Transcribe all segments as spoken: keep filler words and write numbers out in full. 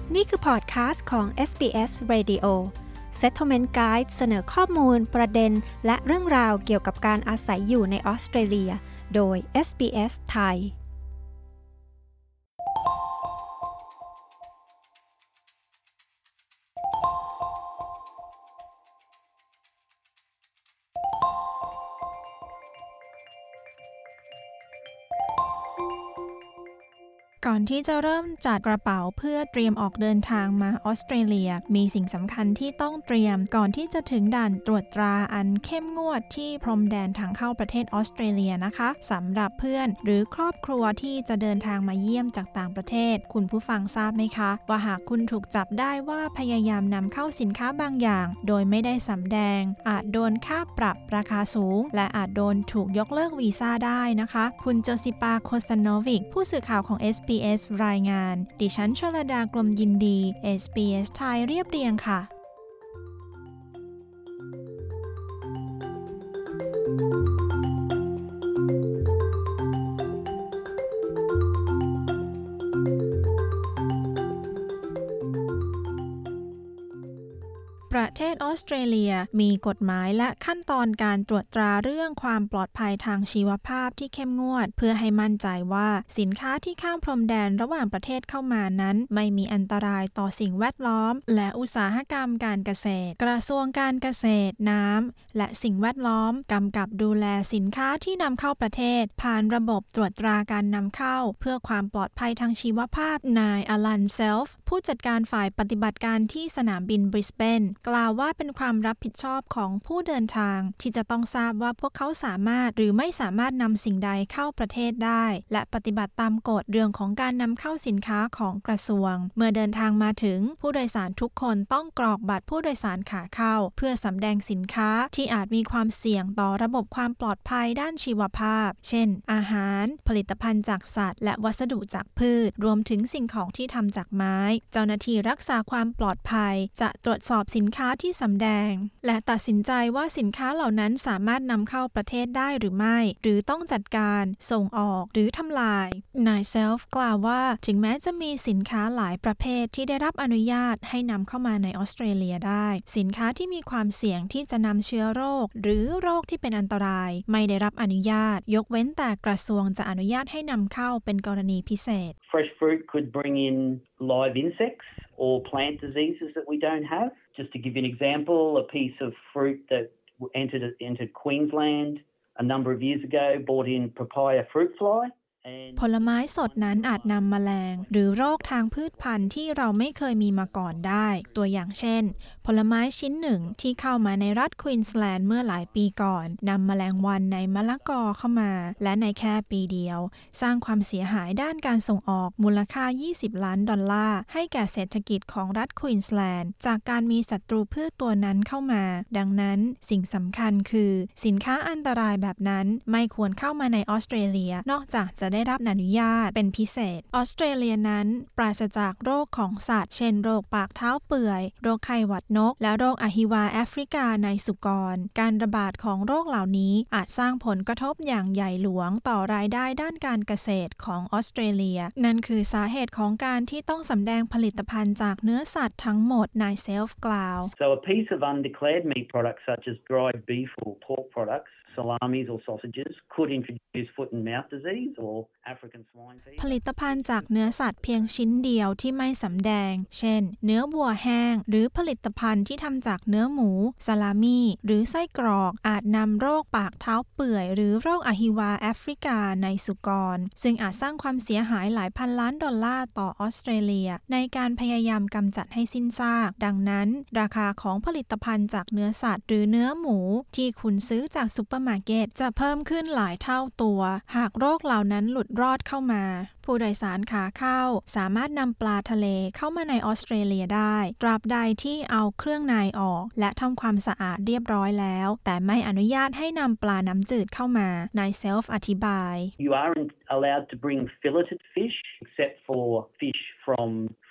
นี่คือพอดคาสต์ของ เอส บี เอส Radio Settlement Guide เสนอข้อมูลประเด็นและเรื่องราวเกี่ยวกับการอาศัยอยู่ในออสเตรเลียโดย เอส บี เอส ไทยก่อนที่จะเริ่มจัดกระเป๋าเพื่อเตรียมออกเดินทางมาออสเตรเลียมีสิ่งสำคัญที่ต้องเตรียมก่อนที่จะถึงด่านตรวจตราอันเข้มงวดที่พรมแดนทางเข้าประเทศออสเตรเลียนะคะสำหรับเพื่อนหรือครอบครัวที่จะเดินทางมาเยี่ยมจากต่างประเทศคุณผู้ฟังทราบไหมคะว่าหากคุณถูกจับได้ว่าพยายามนำเข้าสินค้าบางอย่างโดยไม่ได้สำแดงอาจโดนค่าปรับราคาสูงและอาจโดนถูกยกเลิกวีซ่าได้นะคะคุณโจซิปาโคซานอวิกผู้สื่อข่าวของ เอส บี เอส รายงานดิฉันชลดากลมยินดี เอส บี เอส ไทยเรียบเรียงค่ะประเทศออสเตรเลียมีกฎหมายและขั้นตอนการตรวจตราเรื่องความปลอดภัยทางชีวภาพที่เข้มงวดเพื่อให้มั่นใจว่าสินค้าที่ข้ามพรมแดนระหว่างประเทศเข้ามานั้นไม่มีอันตรายต่อสิ่งแวดล้อมและอุตสาหกรรมการเกษตรกระทรวงการเกษตรน้ำและสิ่งแวดล้อมกำกับดูแลสินค้าที่นำเข้าประเทศผ่านระบบตรวจตราการนำเข้าเพื่อความปลอดภัยทางชีวภาพนายอลันเซลฟ์ผู้จัดการฝ่ายปฏิบัติการที่สนามบินบริสเบนกล่าวว่าเป็นความรับผิดชอบของผู้เดินทางที่จะต้องทราบว่าพวกเขาสามารถหรือไม่สามารถนำสิ่งใดเข้าประเทศได้และปฏิบัติตามกฎเรื่องของการนำเข้าสินค้าของกระทรวงเมื่อเดินทางมาถึงผู้โดยสารทุกคนต้องกรอกบัตรผู้โดยสารขาเข้าเพื่อสำแดงสินค้าที่อาจมีความเสี่ยงต่อระบบความปลอดภัยด้านชีวภาพเช่นอาหารผลิตภัณฑ์จากสัตว์และวัสดุจากพืชรวมถึงสิ่งของที่ทำจากไม้เจ้าหน้าที่รักษาความปลอดภัยจะตรวจสอบสินค้าที่สำแดงและตัดสินใจว่าสินค้าเหล่านั้นสามารถนำเข้าประเทศได้หรือไม่หรือต้องจัดการส่งออกหรือทำลายนายเซลฟ์กล่าวว่าถึงแม้จะมีสินค้าหลายประเภทที่ได้รับอนุญาตให้นำเข้ามาในออสเตรเลียได้สินค้าที่มีความเสี่ยงที่จะนำเชื้อโรคหรือโรคที่เป็นอันตรายไม่ได้รับอนุญาตยกเว้นแต่กระทรวงจะอนุญาตให้นำเข้าเป็นกรณีพิเศษ Fresh fruit could bring in live insects or plant diseases that we don't have. Just to give you an example, a piece of fruit that entered entered Queensland a number of years ago brought in papaya fruit fly. ผลไม้สดนั้นอาจนำแมลงหรือโรคทางพืชพันธุ์ที่เราไม่เคยมีมาก่อนได้ตัวอย่างเช่นผลไม้ชิ้นหนึ่งที่เข้ามาในรัฐควีนสแลนด์เมื่อหลายปีก่อนนำแมลงวันในมะละกอเข้ามาและในแค่ปีเดียวสร้างความเสียหายด้านการส่งออกมูลค่ายี่สิบล้านดอลลาร์ให้แก่เศรษฐกิจของรัฐควีนสแลนด์จากการมีศัตรูพืชตัวนั้นเข้ามาดังนั้นสิ่งสำคัญคือสินค้าอันตรายแบบนั้นไม่ควรเข้ามาในออสเตรเลียนอกจากจะได้รับอนุญาตเป็นพิเศษออสเตรเลียนั้นปราศจากโรคของสัตว์เช่นโรคปากเท้าเปื่อยโรคไข้หวัดนกและโรคอหิวาแอฟริกาในสุกรการระบาดของโรคเหล่านี้อาจสร้างผลกระทบอย่างใหญ่หลวงต่อรายได้ด้านการเกษตรของออสเตรเลียนั่นคือสาเหตุของการที่ต้องสำแดงผลิตภัณฑ์จากเนื้อสัตว์ทั้งหมดนายเซลฟ์กล่าว So a piece of undeclared meat products such as dried beef or pork products salamis or sausages could introduce foot and mouth disease or African swine fever ผลิตภัณฑ์จากเนื้อสัตว์เพียงชิ้นเดียวที่ไม่สำแดงเช่นเนื้อวัวแห้งหรือผลิตภัณฑ์ที่ทำจากเนื้อหมูซาลามี่หรือไส้กรอกอาจนำโรคปากเท้าเปื่อยหรือโรคอหิวาแอฟริกาในสุกรซึ่งอาจสร้างความเสียหายหลายพันล้านดอลลาร์ต่อออสเตรเลียในการพยายามกำจัดให้สิ้นซากดังนั้นราคาของผลิตภัณฑ์จากเนื้อสัตว์หรือเนื้อหมูที่คุณซื้อจากซุปเปอร์มาร์เก็ตจะเพิ่มขึ้นหลายเท่าตัวหากโรคเหล่านั้นหลุดรอดเข้ามาผู้โดยสารขาเข้าสามารถนำปลาทะเลเข้ามาในออสเตรเลียได้ตราบใดที่เอาเครื่องในออกและทำความสะอาดเรียบร้อยแล้วแต่ไม่อนุญาตให้นำปลาน้ำจืดเข้ามานายเซลฟ์อธิบาย You aren't allowed to bring filleted fish except for fish from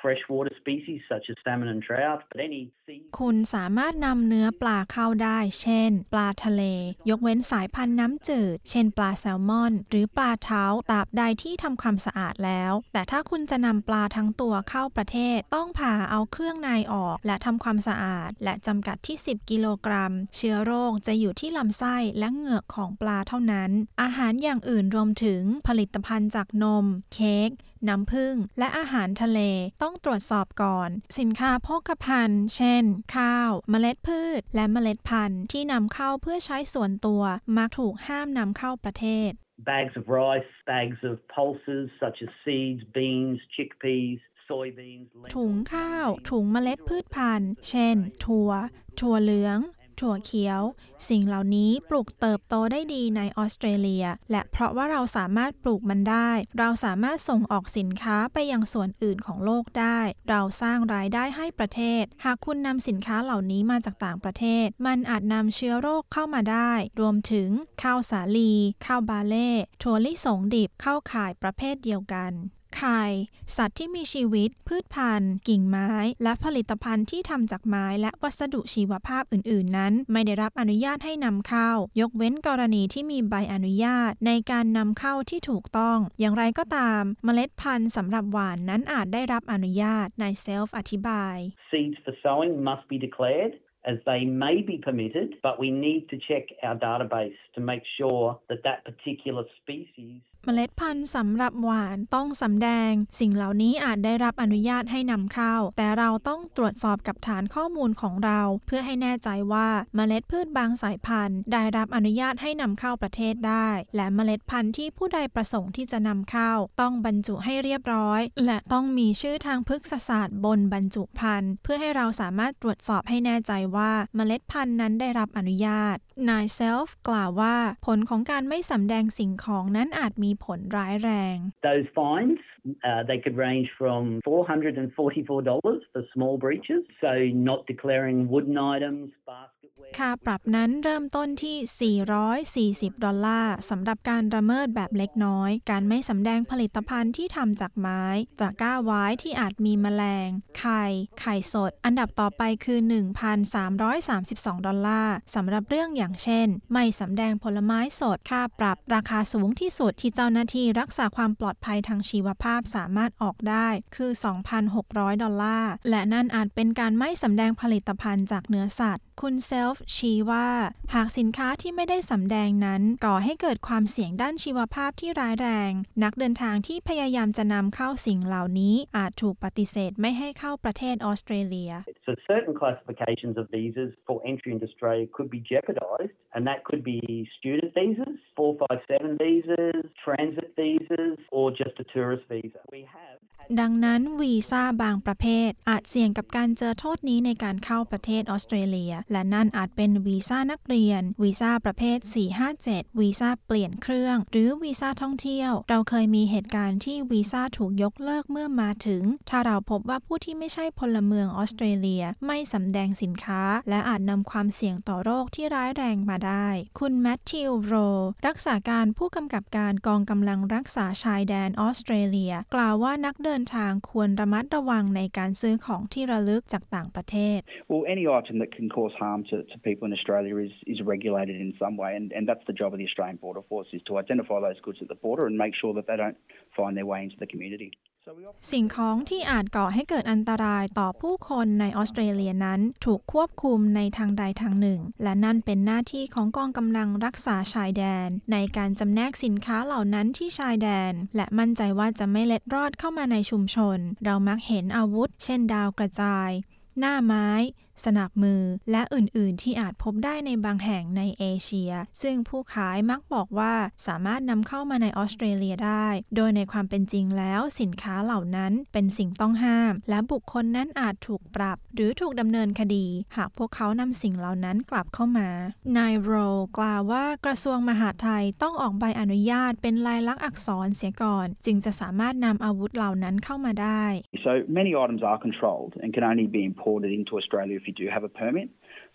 freshwater species such as salmon and trout, but any sea คุณสามารถนำเนื้อปลาเข้าได้เช่นปลาทะเลยกเว้นสายพันธุ์น้ำจืดเช่นปลาแซลมอนหรือปลาเท้าตราบใดที่ทำความสะอาดแล้วแต่ถ้าคุณจะนำปลาทั้งตัวเข้าประเทศต้องผ่าเอาเครื่องในออกและทำความสะอาดและจำกัดที่สิบกิโลกรัมเชื้อโรคจะอยู่ที่ลำไส้และเหงือกของปลาเท่านั้นอาหารอย่างอื่นรวมถึงผลิตภัณฑ์จากนมเค้กน้ำผึ้งและอาหารทะเลต้องตรวจสอบก่อนสินค้าโภคภัณฑ์เช่นข้าวเมล็ดพืชและเมล็ดพันธุ์ที่นำเข้าเพื่อใช้ส่วนตัวมักถูกห้ามนำเข้าประเทศ bags of rice, bags of pulses such as seeds, beans, chickpeas, soybeans ถุงข้าวถุงเมล็ดพืชพันธุ์เช่นถั่วถั่วเหลืองถั่วเขียวสิ่งเหล่านี้ปลูกเติบโตได้ดีในออสเตรเลียและเพราะว่าเราสามารถปลูกมันได้เราสามารถส่งออกสินค้าไปยังส่วนอื่นของโลกได้เราสร้างรายได้ให้ประเทศหากคุณนำสินค้าเหล่านี้มาจากต่างประเทศมันอาจนำเชื้อโรคเข้ามาได้รวมถึงข้าวสาลีข้าวบาเล่ถั่วลิสงดิบเข้าข่ายประเภทเดียวกันไข่สัตว์ที่มีชีวิตพืชพันธุ์กิ่งไม้และผลิตภัณฑ์ที่ทำจากไม้และวัสดุชีวภาพอื่นๆนั้นไม่ได้รับอนุญาตให้นำเข้ายกเว้นกรณีที่มีใบอนุญาตในการนำเข้าที่ถูกต้องอย่างไรก็ตามเมล็ดพันธุ์สำหรับหว่านนั้นอาจได้รับอนุญาตนายเซลฟ์อธิบาย Seeds for sowing must be declared as they may be permitted, but we need to check our database to make sure that that particular species เมล็ดพันธุ์สำหรับหว่านต้องสำแดงสิ่งเหล่านี้อาจได้รับอนุญาตให้นำเข้าแต่เราต้องตรวจสอบกับฐานข้อมูลของเราเพื่อให้แน่ใจว่าเมล็ดพืชบางสายพันธุ์ได้รับอนุญาตให้นำเข้าประเทศได้และเมล็ดพันธุ์ที่ผู้ใดประสงค์ที่จะนำเข้าต้องบรรจุให้เรียบร้อยและต้องมีชื่อทางพฤกษศาสตร์บนบรรจุภัณฑ์เพื่อให้เราสามารถตรวจสอบให้แน่ใจว่าเมล็ดพันธุ์นั้นได้รับอนุญาตนายเซลฟ์กล่าวว่าผลของการไม่สำแดงสิ่งของนั้นอาจมีผลร้ายแรง Those fines uh, they could range from four hundred forty-four dollars for small breaches, so not declaring wooden items, basketware ค่าปรับนั้นเริ่มต้นที่สี่ร้อยสี่สิบดอลลาร์สำหรับการละเมิดแบบเล็กน้อยการไม่สำแดงผลิตภัณฑ์ที่ทำจากไม้ตะกร้าไว้ที่อาจมีแมลงไข่ไข่สดอันดับต่อไปคือ หนึ่งพันสามร้อยสามสิบสองดอลลาร์สำหรับเรื่องอย่างเช่นไม่สำแดงผลไม้สดค่าปรับราคาสูงที่สุดที่เจ้าหน้าที่รักษาความปลอดภัยทางชีวภาพสามารถออกได้คือ สองพันหกร้อย ดอลลาร์และนั่นอาจเป็นการไม่สำแดงผลิตภัณฑ์จากเนื้อสัตว์คุณเซลฟ์ชี้ว่าหากสินค้าที่ไม่ได้สำแดงนั้นก่อให้เกิดความเสี่ยงด้านชีวภาพที่ร้ายแรงนักเดินทางที่พยายามจะนำเข้าสิ่งเหล่านี้อาจถูกปฏิเสธไม่ให้เข้าประเทศออสเตรเลีย So certain classifications of visas for entry into Australia could be jeopardised, and that could be student visas, four fifty-seven visas, transit visas, or just a tourist visa. We have ดังนั้นวีซ่าบางประเภทอาจเสี่ยงกับการเจอโทษนี้ในการเข้าประเทศออสเตรเลียและนั่นอาจเป็นวีซ่านักเรียนวีซ่าประเภทสี่ห้าเจ็ดวีซ่าเปลี่ยนเครื่องหรือวีซ่าท่องเที่ยวเราเคยมีเหตุการณ์ที่วีซ่าถูกยกเลิกเมื่อมาถึงถ้าเราพบว่าผู้ที่ไม่ใช่พลเมืองออสเตรเลียไม่สำแดงสินค้าและอาจนำความเสี่ยงต่อโรคที่ร้ายแรงมาได้คุณแมทธิวโรรักษาการผู้กำกับการกองกำลังรักษาชายแดนออสเตรเลียกล่าวว่านักเดินทางควรระมัดระวังในการซื้อของที่ระลึกจากต่างประเทศ Well, any item that can cause harm to, to people in Australia is, is regulated in some way, and, and that's the job of the Australian Border Force, is to identify those goods at the border and make sure that they don't find their way into the community. สิ่งของที่อาจก่อให้เกิดอันตรายต่อผู้คนในออสเตรเลียนั้นถูกควบคุมในทางใดทางหนึ่งและนั่นเป็นหน้าที่ของกองกำลังรักษาชายแดนในการจำแนกสินค้าเหล่านั้นที่ชายแดนและมั่นใจว่าจะไม่เล็ดรอดเข้ามาในชุมชนเรามักเห็นอาวุธเช่นดาวกระจายหน้าไม้สนับมือและอื่นๆที่อาจพบได้ในบางแห่งในเอเชียซึ่งผู้ขายมักบอกว่าสามารถนำเข้ามาในออสเตรเลียได้โดยในความเป็นจริงแล้วสินค้าเหล่านั้นเป็นสิ่งต้องห้ามและบุคคลนั้นอาจถูกปรับหรือถูกดำเนินคดีหากพวกเขานำสิ่งเหล่านั้นกลับเข้ามานายโรกล่าวว่ากระทรวงมหาดไทยต้องออกใบอนุญาตเป็นลายลักษณ์อักษรเสียก่อนจึงจะสามารถนำอาวุธเหล่านั้นเข้ามาได้ So many items are controlled and can only be imported into Australia if you do have a permit. So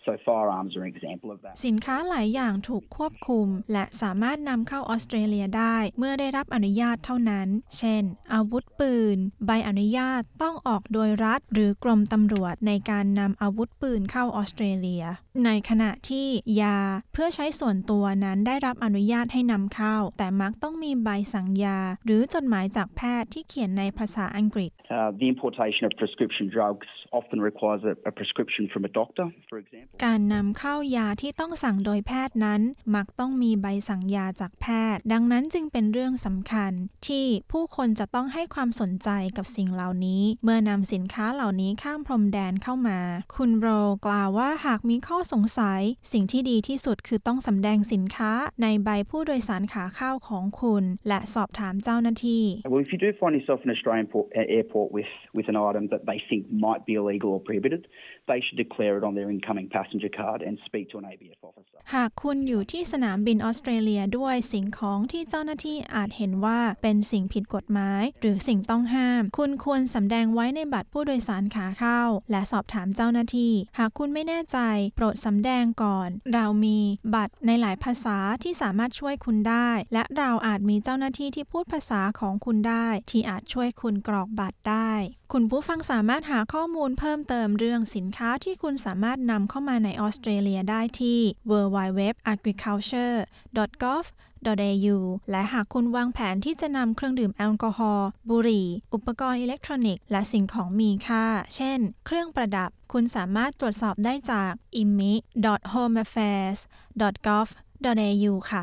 So firearms are an example of that. สินค้าหลายอย่างถูกควบคุมและสามารถนำเข้าออสเตรเลียได้เมื่อได้รับอนุญาตเท่านั้นเช่นอาวุธปืนใบอนุญาตต้องออกโดยรัฐหรือกรมตำรวจในการนำอาวุธปืนเข้าออสเตรเลียในขณะที่ยาเพื่อใช้ส่วนตัวนั้นได้รับอนุญาตให้นำเข้าแต่มักต้องมีใบสั่งยาหรือจดหมายจากแพทย์ที่เขียนในภาษาอังกฤษ Uh, the importation of prescription drugs often requires a, a prescription from a doctor, for example. การนำเข้ายาที่ต้องสั่งโดยแพทย์นั้นมักต้องมีใบสั่งยาจากแพทย์ดังนั้นจึงเป็นเรื่องสำคัญที่ผู้คนจะต้องให้ความสนใจกับสิ่งเหล่านี้เมื่อนำสินค้าเหล่านี้ข้ามพรมแดนเข้ามาคุณโรกล่าวว่าหากมีข้อสงสัยสิ่งที่ดีที่สุดคือต้องสำแดงสินค้าในใบผู้โดยสารขาเข้าของคุณและสอบถามเจ้าหน้าที่ Well, if you do find yourself in an Australian port, uh, airport with, with an item that they think might be illegal or prohibited, they should declare it on their incoming passenger card and speak to an เอ บี เอฟ officer. หากคุณอยู่ที่สนามบินออสเตรเลียด้วยสิ่งของที่เจ้าหน้าที่อาจเห็นว่าเป็นสิ่งผิดกฎหมายหรือสิ่งต้องห้ามคุณควรสำแดงไว้ในบัตรผู้โดยสารขาเข้าและสอบถามเจ้าหน้าที่หากคุณไม่แน่ใจโปรดสำแดงก่อนเรามีบัตรในหลายภาษาที่สามารถช่วยคุณได้และเราอาจมีเจ้าหน้าที่ที่พูดภาษาของคุณได้ที่อาจช่วยคุณกรอกบัตรได้คุณผู้ฟังสามารถหาข้อมูลเพิ่มเติมเรื่องสินค้าที่คุณสามารถนำเข้ามาในออสเตรเลียได้ที่ ดับเบิลยู ดับเบิลยู ดับเบิลยู ดอท แอกริคัลเจอร์ ดอท กอฟ ดอท เอ ยู และหากคุณวางแผนที่จะนำเครื่องดื่มแอลกอฮอล์บุหรี่อุปกรณ์อิเล็กทรอนิกส์และสิ่งของมีค่าเช่นเครื่องประดับคุณสามารถตรวจสอบได้จาก ไอ เอ็ม ไอ ดอท โฮม แอฟเฟร์ส ดอท กอฟ ดอท เอ ยู ค่ะ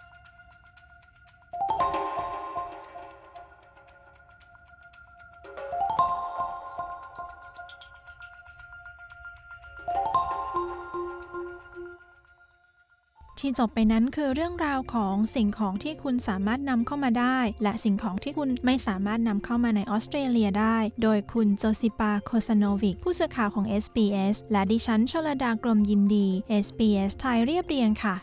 ที่จบไปนั้นคือเรื่องราวของสิ่งของที่คุณสามารถนำเข้ามาได้และสิ่งของที่คุณไม่สามารถนำเข้ามาในออสเตรเลียได้โดยคุณโจซิปาโคซานวิกผู้สื่อข่าวของ เอส บี เอส และดิฉันชลดากรมยินดี เอส บี เอส ไทยเรียบเรียงค่ะ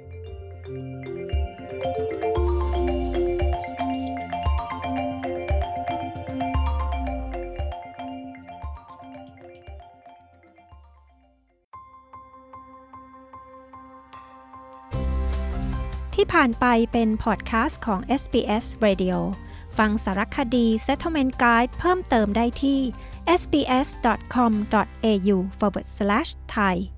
ที่ผ่านไปเป็นพอดแคสต์ของ เอส บี เอส Radio ฟังสารคดี Settlement Guide เพิ่มเติมได้ที่ เอส บี เอส ดอท คอม ดอท เอ ยู forward slash ไทย